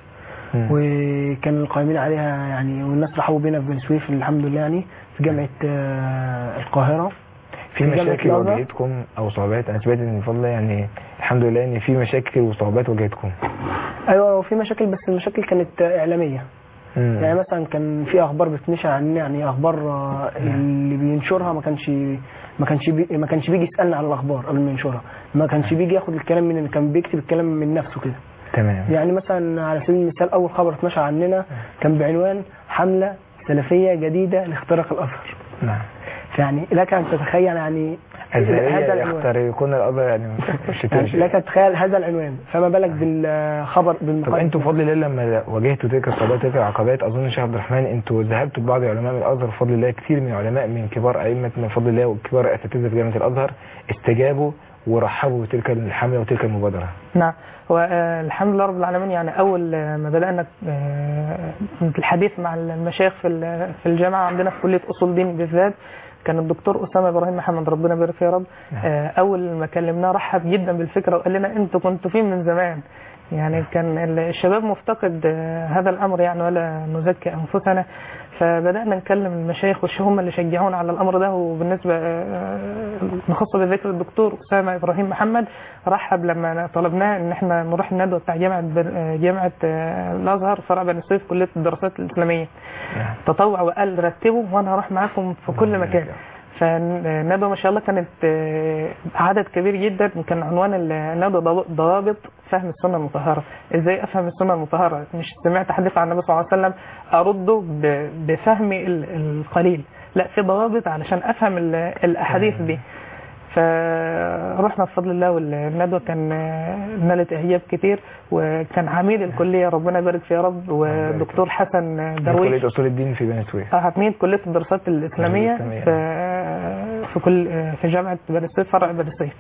وكان القائمين عليها يعني والناس رحبوا بينا في بني سويف الحمد لله، يعني في جامعه القاهره. في مشاكل واجهتكم او صعوبات؟ انا سمعت ان فضل يعني الحمد لله ان في مشاكل وصعوبات واجهتكم. ايوه في مشاكل، بس المشاكل كانت اعلاميه. مم. يعني مثلا كان في اخبار بتنشر عننا، يعني اخبار اللي بينشرها ما كانش ما كانش بي ما كانش بيجي يسالنا على الاخبار قبل ما ينشرها، ما كانش بيجي ياخد الكلام من، كان بيكتب الكلام من نفسه كده. تمام. يعني مثلا على سبيل المثال اول خبر اتنشر عننا كان بعنوان حمله سلفيه جديده لاختراق الازهر. نعم. يعني لك ان تتخيل يعني هذا يخترقون الازهر، يعني مش يعني لك ان تتخيل هذا العنوان، فما بالك بالخبر بالمقال. طب انتوا بفضل الله لما واجهتوا تلك الصعوبات تلك العقبات، اظن الشيخ عبد الرحمن انتوا ذهبتوا ببعض علماء من الازهر بفضل الله، كثير من العلماء من كبار ائمه من فضل الله وكبار اساتذه في جامعه الازهر استجابوا ورحبوا بتلك الحمله وتلك المبادره. نعم، والحمد لله رب العالمين. يعني اول ما بدانا الحديث مع المشايخ في في الجامعه عندنا في كليه اصول دين بالذات، كان الدكتور أسامة إبراهيم محمد ربنا يبارك فيه يا رب، أول ما كلمناه رحب جدا بالفكرة وقال لنا أنتوا كنتوا فين من زمان. يعني كان الشباب مفتقد هذا الأمر يعني، ولا نزكي أنفسنا. فبدأنا نكلم المشايخ والشهم اللي شجعونا على الأمر ده. وبالنسبة نخص بذكر الدكتور أسامة إبراهيم محمد، رحب لما طلبناه إن احنا نروح الندوة بتاع جامعة جامعة الأزهر فرع بني سويف كلية الدراسات الإسلامية، تطوع وقال رتبوا وأنا هروح معاكم في كل مكان. فالندوة ما شاء الله كانت عدد كبير جدا، وكان عنوان الندوة ضوابط فهم السنة المطهرة. ازاي افهم السنة المطهرة؟ مش سمعت حديث عن النبي صلى الله عليه وسلم ارده بفهمي القليل، لا في ضوابط علشان افهم الاحاديث دي. فرحنا بفضل الله، والندوة كان نالت اعجاب كتير. وكان عميد الكلية ربنا يبارك فيه يا رب، ودكتور حسن درويش، كلية اصول الدين في بني سويف، اه عميد كلية الدراسات الاسلامية في في كل في جامعة بني سويف فرع بني سويف.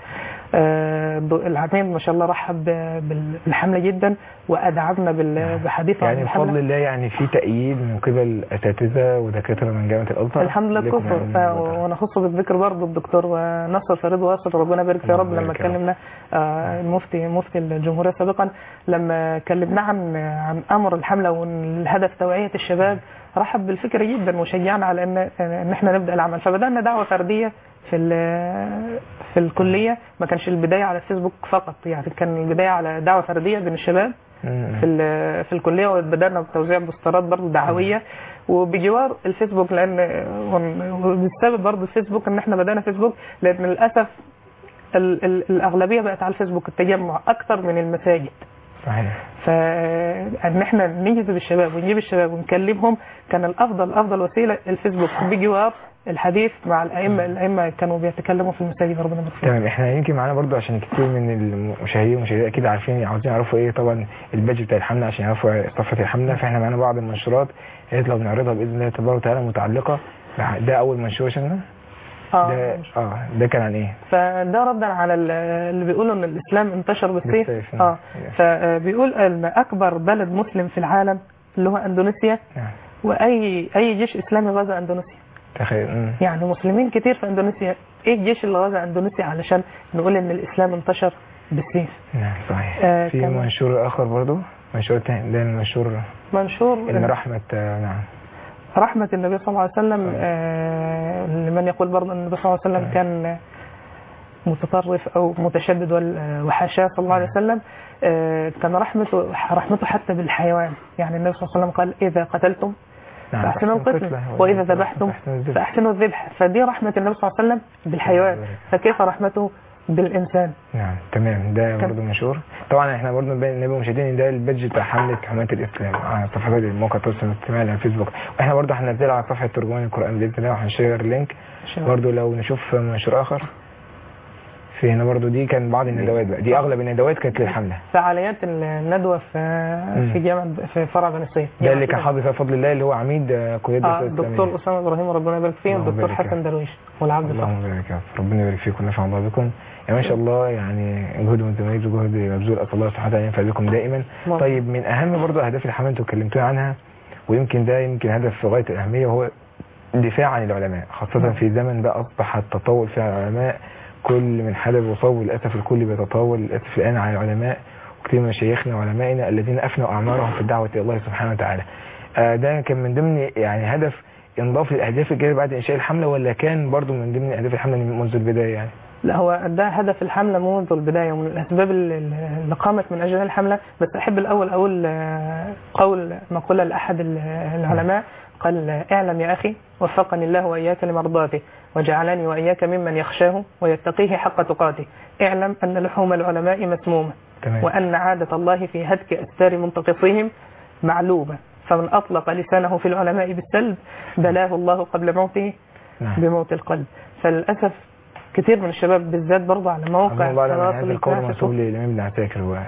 العميد ما شاء الله رحب بالحملة جدا وادعمنا بحديث يعني بفضل الله. يعني في تأييد من قبل اساتذة ودكاترة من جامعة الازهر الحمد لله كفر. ونخص بالذكر برضه الدكتور نصر فريد واصل ربنا يبارك فيه يا رب، لما كلمنا المفتي مفتي الجمهورية سابقا، لما كلمنا عن عن امر الحملة والهدف توعية الشباب، رحب بالفكرة جدا وشجعنا على ان ان احنا نبدا العمل. فبدانا دعوة فردية في في الكلية، ما كانش البداية على الفيسبوك فقط، يعني كان البداية على دعوة فردية بين الشباب في في الكلية، وبدانا بتوزيع بوسترات برضه دعوية وبجوار الفيسبوك، لان بسبب برضه الفيسبوك ان احنا بدانا فيسبوك، لان للاسف ال ال الاغلبية بقت على الفيسبوك التجمع اكثر من المساجد. صحيح. فان احنا نجذب الشباب ونجيب الشباب ونكلمهم، كان الافضل افضل وسيله الفيسبوك بجوار الحديث مع الائمه الائمه كانوا بيتكلموا في المساجد ربنا يبارك فيهم. تمام. احنا يمكن معانا برضو عشان كتير من المشاهدين والمشاهدات اكيد عارفين عاوزين يعرفوا ايه طبعا البادج بتاع الحمله عشان يعرفوا صفحه الحمله، فاحنا معانا بعض المنشورات يا ريت لو بنعرضها باذن الله تبارك وتعالى متعلقه. ده اول منشور شفنا. اه ده اه ده كان عن ايه؟ فده ردا على اللي بيقولوا ان الاسلام انتشر بالسيف. اه فبيقول ان اكبر بلد مسلم في العالم اللي هو اندونيسيا، واي اي جيش اسلامي غزا اندونيسيا. تخيل. يعني مسلمين كتير في اندونيسيا، ايه الجيش اللي غزا اندونيسيا علشان نقول ان الاسلام انتشر بالسيف. نعم صحيح. آه في منشور اخر برضو، منشور ثاني، ده المنشور منشور ان رحمه آه نعم رحمة النبي صلى الله عليه وسلم. آه لمن يقول برضه ان النبي صلى الله عليه وسلم كان متطرف او متشدد وحاشاه صلى الله عليه وسلم، آه كان رحمته رحمته حتى بالحيوان. يعني النبي صلى الله عليه وسلم قال اذا قتلتم نعم. فأحسنوا القتلة وإذا ذبحتم فأحسنوا الذبح. فدي رحمة النبي صلى الله عليه وسلم بالحيوان، فكيف رحمته بالإنسان؟ نعم تمام. ده برضه مشهور طبعا. احنا برضه بين النبي ومشاهدين ده البادج بتاع حملة حماية الإسلام على صفحة الموقع التواصل الاجتماعي على الفيسبوك، واحنا برضه هننزلها على صفحة ترجمان القرآن بإذن الله، وهنشير اللينك برضه لو نشوف منشور آخر. في هنا برضو دي كان بعض الندوات بقى، دي اغلب الندوات كانت للحمله، فعاليات الندوه في في جامعه في فرع بني سويف. ده اللي كان حاضر فيها بفضل الله اللي هو عميد كليه الدراسات الاسلاميه دكتور اسامه ابراهيم ربنا يبارك فيه، والدكتور حسن درويش والعبد الفتاح. اللهم بارك فيك، ربنا يبارك فيكم ونفع الله بكم. يعني ما شاء الله يعني جهد متميز وجهد مبذول، اسال الله سبحانه وتعالى ينفع بكم دائما. مم. طيب من اهم برضو اهداف الحمله انتوا اتكلمتوا عنها، ويمكن ده يمكن هدف في غايه الاهميه، وهو الدفاع عن العلماء، خاصه مم. في زمن بقى اصبح التطاول في العلماء كل من حدث وصوب. للأسف الكل بيتطاول للأسف الآن على العلماء، وكثير من مشايخنا وعلمائنا الذين أفنوا أعمارهم في الدعوة إلى الله سبحانه وتعالى. آه ده كان من ضمن يعني هدف انضاف للأهداف الجاية بعد إنشاء الحملة، ولا كان برضو من ضمن أهداف الحملة منذ البداية يعني؟ لا، هو ده هدف الحملة منذ البداية ومن الأسباب اللي قامت من أجلها الحملة. بس أحب الأول أقول قول مقولة لأحد العلماء قال: اعلم يا أخي وفقني الله وإياك لمرضاته وجعلني وإياك ممن يخشاه ويتقيه حق تقاته. اعلم أن لحوم العلماء مسمومة، وأن عادة الله في هتك أستار منتقصيهم معلومة، فمن أطلق لسانه في العلماء بالسلب بلاه الله قبل موته بموت القلب. فللأسف كثير من الشباب بالذات برضه على موقع التواصل الاجتماعي منسوب للإمام ابن عساكر و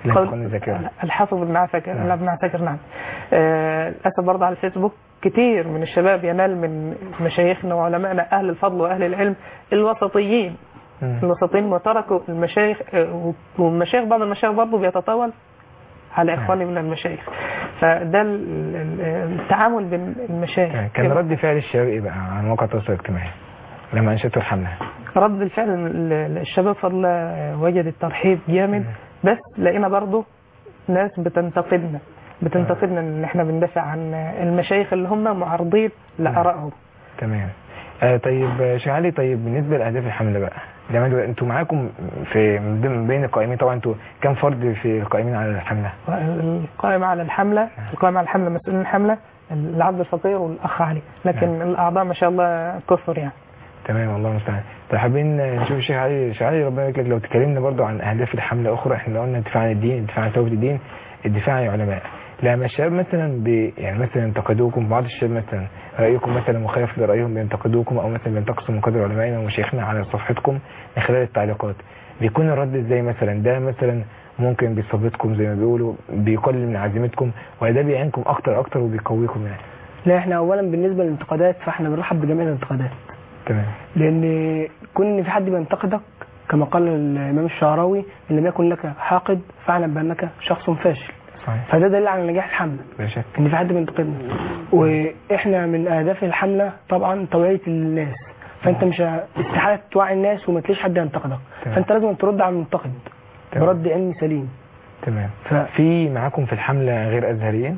الحافظ ابن عساكر نعم. ابن عساكر نعم. للأسف برضه على الفيسبوك كثير من الشباب ينال من مشايخنا وعلمائنا أهل الفضل وأهل العلم الوسطيين م. الوسطيين، وتركوا المشايخ، والمشايخ بعض المشايخ برضه بيتطاول على إخواني من المشايخ. فده التعامل بين المشايخ. كان رد فعل الشباب إيه بقى على موقع التواصل الاجتماعي لما أنشأتوا الحملة؟ رد الفعل الشباب فضل وجد الترحيب جامد، بس لقينا برضه ناس بتنتقدنا بتنتقدنا ان احنا بندافع عن المشايخ اللي هم معارضين لآرائهم. تمام. آه طيب شيخ علي، طيب بالنسبه لاهداف الحمله بقى، لما انتوا معاكم في من بين القائمين طبعا، انتوا كم فرد في القائمين على الحمله؟ القائم على الحمله القائم على الحمله مسؤولين الحمله العبد الفقير والاخ علي، لكن نعم. الاعضاء ما شاء الله كثر يعني. تمام، الله المستعان. طيب حابين نشوف الشيخ علي. الشيخ علي ربنا يبارك لك، لو تكلمنا برضو عن اهداف الحمله اخرى. احنا قلنا الدفاع عن الدين، الدفاع عن توحيد الدين، الدفاع عن العلماء. لما الشباب مثلا بي يعني مثلا ينتقدوكم، بعض الشباب مثلا رايكم مثلا مخالف لرايهم بينتقدوكم، او مثلا بينتقصوا من قدر علمائنا ومشايخنا على صفحتكم من خلال التعليقات، بيكون الرد ازاي؟ مثلا ده مثلا ممكن بيثبتكم زي ما بيقولوا، بيقلل من عزيمتكم، ولا ده بيعينكم اكتر اكتر وبيقويكم يعني؟ لا، احنا اولا بالنسبه للانتقادات فاحنا بنرحب بجميع الانتقادات. تمام. لان كون ان في حد بينتقدك كما قال الامام الشعراوي: ان لم يكن لك حاقد فاعلم بانك شخص فاشل. صحيح. فده دليل على نجاح الحمله، ان في حد بينتقدنا. واحنا من اهداف الحمله طبعا توعيه الناس، فانت مش استحاله توعي الناس وما تلاقيش حد ينتقدك، فانت لازم ترد على المنتقد برد علمي سليم. تمام. ففي معاكم في الحمله غير ازهريين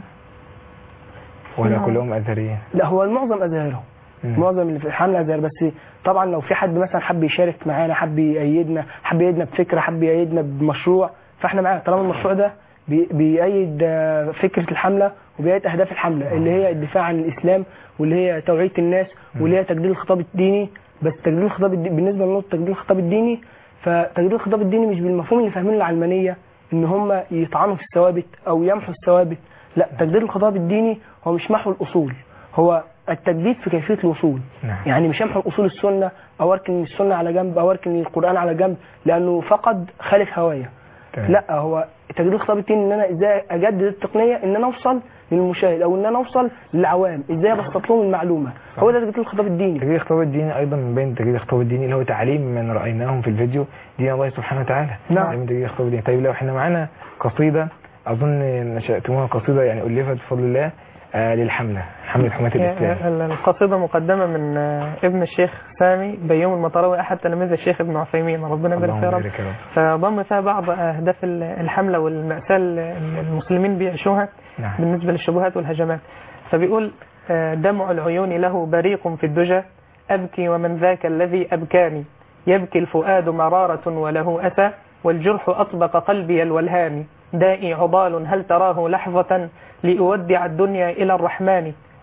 ولا كلهم ازهريين؟ لا، هو المعظم ازهرهم، معظم اللي في الحمله ازهر. بس طبعا لو في حد مثلا حب يشارك معانا، حب يأيدنا، حب يأيدنا بفكره، حب يأيدنا بمشروع، فاحنا معاه طالما المشروع ده بيأيد فكرة الحملة وبيأيد أهداف الحملة اللي هي الدفاع عن الإسلام، واللي هي توعية الناس، واللي هي تجديد الخطاب الديني. بس تجديد الخطاب الديني بالنسبة لنقطة تجديد الخطاب الديني، فتجديد الخطاب الديني مش بالمفهوم اللي فاهمينه العلمانية إن هم يطعنوا في الثوابت أو يمحوا الثوابت. لا، تجديد الخطاب الديني هو مش محو الأصول، هو التجديد في كيفية الوصول. يعني مش يمحو أصول السنة أو أركن السنة على جنب أو أركن القرآن على جنب لأنه فقد خالف هواية. لا، هو تجديد الخطاب الديني ان انا ازاي اجدد التقنيه، ان انا اوصل للمشاهد او ان انا اوصل للعوام، ازاي ابسط لهم المعلومه. صح. هو ده تجديد الخطاب الديني. تجديد الخطاب الديني ايضا من بين تجديد الخطاب الديني اللي هو تعليم من رايناهم في الفيديو دين الله سبحانه وتعالى. نعم. من تجديد الخطاب الديني. طيب لو احنا معانا قصيده اظن نشاتموها، قصيده يعني الفت بفضل الله آه للحمله، حمله حمايه الاسلام. القصيده مقدمه من آه ابن الشيخ سامي بيوم المطراوي، احد تلاميذ الشيخ ابن عثيمين ربنا يبارك فيه رب. فضم فيها بعض اهداف الحمله والمأساة المسلمين بيعيشوها. نعم. بالنسبه للشبهات والهجمات. فبيقول: آه دمع العيون له بريق في الدجى، ابكي ومن ذاك الذي ابكاني، يبكي الفؤاد مراره وله اسى، والجرح اطبق قلبي الولهان، دائي عضال هل تراه لحظة لأودع الدنيا إلى الرحمن،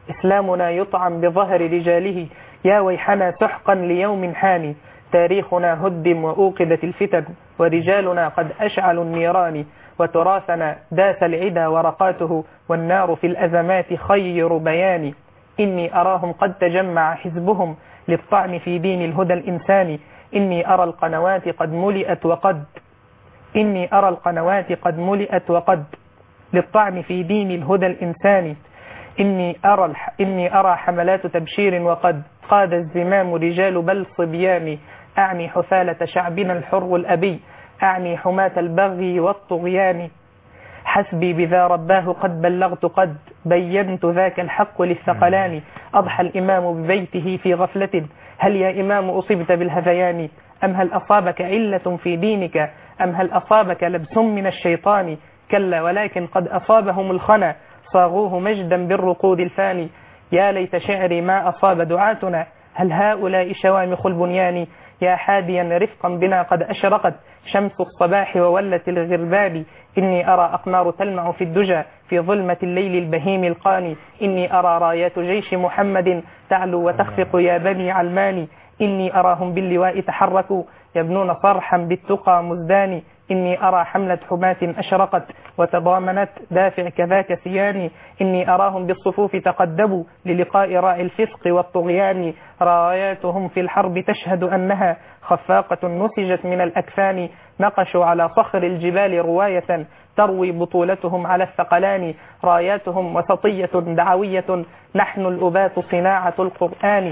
إسلامنا يطعم بظهر رجاله، يا ويحنا سحقا ليوم حاني. تاريخنا هدم وأوقدت الفتن، ورجالنا قد أشعلوا النيران. وتراثنا داس العدا ورقاته، والنار في الأزمات خير بيان. إني أراهم قد تجمع حزبهم للطعن في دين الهدى الإنساني. إني أرى القنوات قد ملئت وقد إني أرى القنوات قد ملئت وقد للطعن في دين الهدى الإنساني. إني أرى الح... إني أرى حملات تبشير وقد قاد الزمام رجال بل صبيان. أعني حثالة شعبنا الحر الأبي، أعني حماة البغي والطغيان. حسبي بذا رباه قد بلغت قد بينت ذاك الحق للثقلان. أضحى الإمام ببيته في غفلة، هل يا إمام أصبت بالهذيان؟ أم هل أصابك علة في دينك؟ أم هل أصابك لبس من الشيطان؟ كلا ولكن قد أصابهم الخنا، صاغوه مجدا بالرقود الفاني. يا ليت شعري ما أصاب دعاتنا، هل هؤلاء شوامخ البنيان؟ يا حاديا رفقا بنا قد أشرقت شمس الصباح وولت الغربان. إني أرى أقمار تلمع في الدجى في ظلمة الليل البهيم القاني. إني أرى رايات جيش محمد تعلو وتخفق يا بني علمان. إني أراهم باللواء تحركوا يبنون صرحا بالتقى مزدان. إني أرى حملة حماة أشرقت وتضامنت دافع كذاك سيان. إني أراهم بالصفوف تقدموا للقاء راعي الفسق والطغيان. راياتهم في الحرب تشهد أنها خفاقة نسجت من الأكفان. نقشوا على صخر الجبال رواية تروي بطولتهم على الثقلان. راياتهم وسطية دعوية، نحن الأبات صناعة القرآن.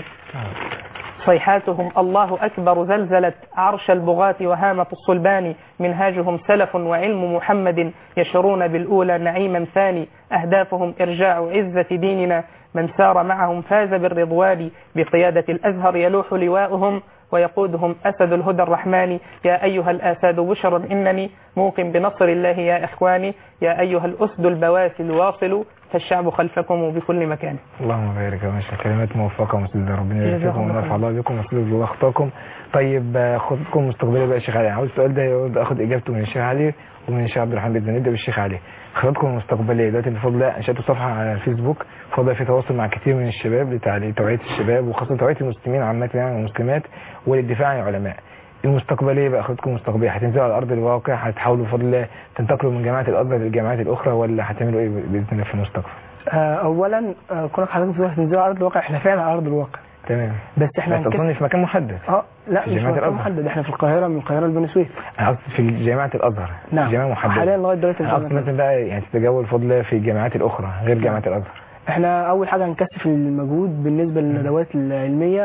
صيحاتهم الله أكبر زلزلت عرش البغاة وهامة الصلبان. منهاجهم سلف وعلم محمد يشرون بالأولى نعيما ثاني. أهدافهم إرجاع عزة ديننا، من سار معهم فاز بالرضوان. بقيادة الأزهر يلوح لواؤهم ويقودهم أسد الهدى الرحمن. يا أيها الآساد بشرا إنني موقن بنصر الله يا إخواني. يا أيها الأسد البواسل واصلوا، فالشعب خلفكم بكل مكان. اللهم بارك ومشي كلمات موفقة ومسددة، ربنا يوفقكم ونرفع الله بكم ويسدد الله أخطاءكم. طيب خطكم مستقبلية بقى الشيخ علي، عاوز السؤال ده أخد إجابته من الشيخ علي ومن الشيخ عبد الرحمن بن. نبدأ بالشيخ علي. خططكم المستقبلية دلوقتي بفضل الله أنشأتوا صفحة على الفيسبوك، بفضل في تواصل مع كثير من الشباب لتوعية الشباب وخاصة توعية المسلمين عامة يعني والمسلمات وللدفاع عن العلماء. المستقبلية بقى خطتكم المستقبلية هتنزلوا على أرض الواقع، هتحاولوا بفضل الله تنتقلوا من جامعة الأزهر للجامعات الأخرى، ولا هتعملوا إيه بإذن الله في المستقبل؟ اولا كونك حضرتك بتروح تنزل على ارض الواقع، احنا فعلا على ارض الواقع تمام، بس احنا بس اظن في مكان محدد. اه لا مش في مكان محدد، احنا في القاهره، من القاهره لبني سويف. انا قصدي في جامعه الازهر. نعم جامعه محدده حاليا لغايه دلوقتي. انا قصدي مثلا بقى يعني تتجول فضل في الجامعات الاخرى غير جامعه نعم. الازهر. احنا اول حاجه هنكثف المجهود بالنسبه للندوات العلميه،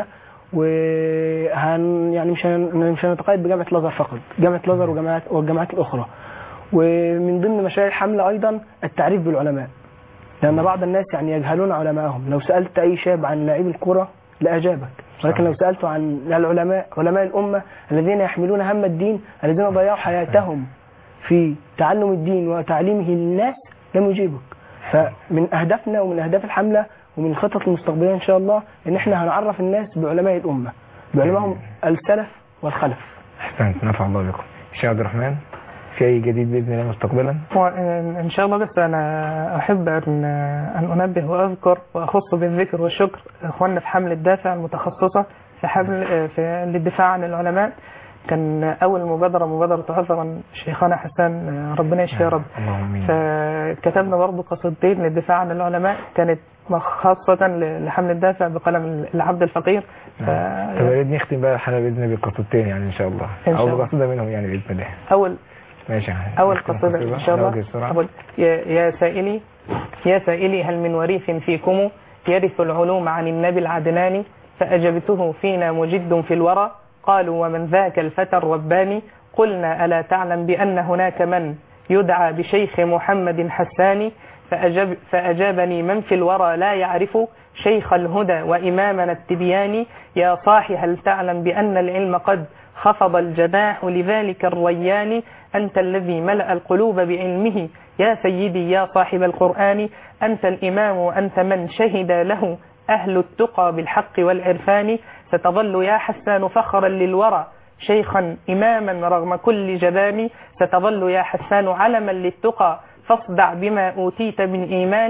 وهن يعني مش هن... مش هنتقيد بجامعه الازهر فقط، جامعه الازهر وجامعات والجامعات الاخرى. ومن ضمن مشاريع الحمله ايضا التعريف بالعلماء، لأن بعض الناس يعني يجهلون علماءهم. لو سألت أي شاب عن لاعبي الكرة لأجابك، ولكن لو سألته عن العلماء علماء الأمة الذين يحملون هم الدين، الذين ضيعوا حياتهم في تعلم الدين وتعليمه للناس، لم يجيبك. فمن أهدافنا ومن أهداف الحملة ومن الخطط المستقبلية إن شاء الله إن إحنا هنعرف الناس بعلماء الأمة، بعلمائهم السلف والخلف. أحسنت، نفع الله بكم. الشيخ عبد الرحمن، في أي جديد بإذن الله مستقبلا؟ إن شاء الله. بس أنا أحب أن أن أنبه وأذكر وأخص بالذكر والشكر إخواننا في حملة الدافع المتخصصة في حمل في للدفاع عن العلماء. كان أول مبادرة مبادرة عذرا شيخنا حسان ربنا يشفيه يا رب. فكتبنا برضه قصيدتين للدفاع عن العلماء، كانت خاصة لحمل الدافع بقلم العبد الفقير. ف... طب يا ريت نختم بقى الحلقة بإذن الله بالقصيدتين يعني إن شاء الله، أو قصيدة منهم يعني بإذن الله. أول ماشي. أول قصيدة إن شاء الله. أقول يا, يا سائلي يا سائلي هل من وريث فيكم يرث العلوم عن النبي العدناني؟ فأجبته فينا مجد في الورى، قالوا ومن ذاك الفتى الرباني؟ قلنا ألا تعلم بأن هناك من يدعى بشيخ محمد حساني؟ فأجاب فأجابني من في الورى لا يعرف شيخ الهدى وإمامنا التبياني؟ يا صاحي هل تعلم بأن العلم قد خفض الجناح لذلك الريان؟ أنت الذي ملأ القلوب بعلمه يا سيدي يا صاحب القرآن. أنت الإمام وأنت من شهد له أهل التقى بالحق والعرفان. ستظل يا حسان فخرا للورى شيخا إماما رغم كل جبان. ستظل يا حسان علما للتقى فاصدع بما أوتيت من إيمان.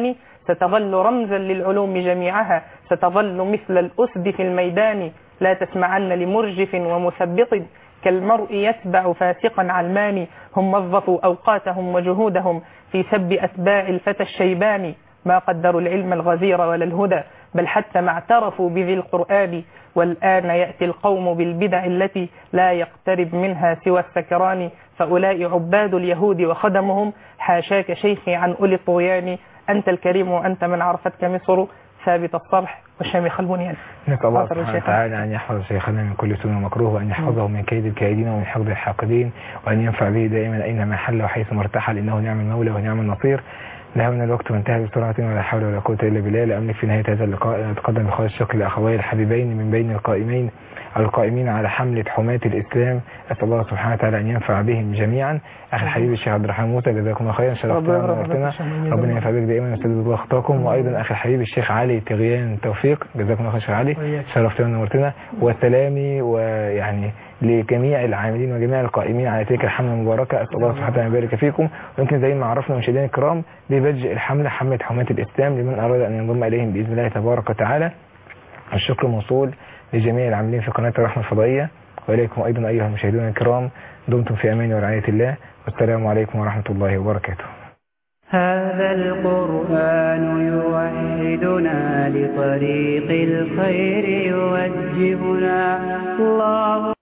ستظل رمزا للعلوم جميعها، ستظل مثل الأسد في الميدان، لا تسمعن لمرجف ومثبط كالمرء يتبع فاسقا علماني. هم وظفوا أوقاتهم وجهودهم في سب أتباع الفتى الشيباني، ما قدروا العلم الغزير ولا الهدى، بل حتى ما اعترفوا بذي القرآن. والآن يأتي القوم بالبدع التي لا يقترب منها سوى السكران، فأولئك عباد اليهود وخدمهم، حاشاك شيخي عن أولي الطغيان. أنت الكريم وأنت من عرفتك مصر، ثابت الصرح وشامخ البنيان. نسأل الله سبحانه وتعالى أن يحفظ شيخنا من كل سوء ومكروه، وأن يحفظه من كيد الكائدين ومن حقد الحاقدين، وأن ينفع به دائما أينما حل وحيث مرتحل، إنه نعم المولى ونعم النصير. لا من الوقت وانتهى بسرعة ولا حول ولا قوة إلا بالله. لأملك في نهاية هذا اللقاء أتقدم بخالص الشكر لأخوي الحبيبين من بين القائمين القائمين على حملة حماة الإسلام، أسأل الله سبحانه وتعالى أن ينفع بهم جميعا. أخي الحبيب الشيخ عبد الرحمن موسى، جزاكم الله خيرا، شرفتنا ونورتنا، ربنا ينفع بك دائما ويسدد الله أخطاكم. وأيضا أخي الحبيب الشيخ علي تغيان توفيق، جزاكم الله خير شيخ علي، شرفتنا ونورتنا. وسلامي ويعني لجميع العاملين وجميع القائمين على تلك الحملة المباركة، أسأل الله سبحانه وتعالى يبارك فيكم. ويمكن زي ما عرفنا مشاهدينا الكرام ببدء الحملة، حملة حماة الإسلام، لمن أراد أن ينضم إليهم بإذن الله تبارك وتعالى. الشكر موصول لجميع العاملين في قناة الرحمة الفضائية، وإليكم أيضا أيها المشاهدون الكرام. دمتم في أمان ورعاية الله، والسلام عليكم ورحمة الله وبركاته. هذا القرآن يوحدنا لطريق الخير يوجهنا. الله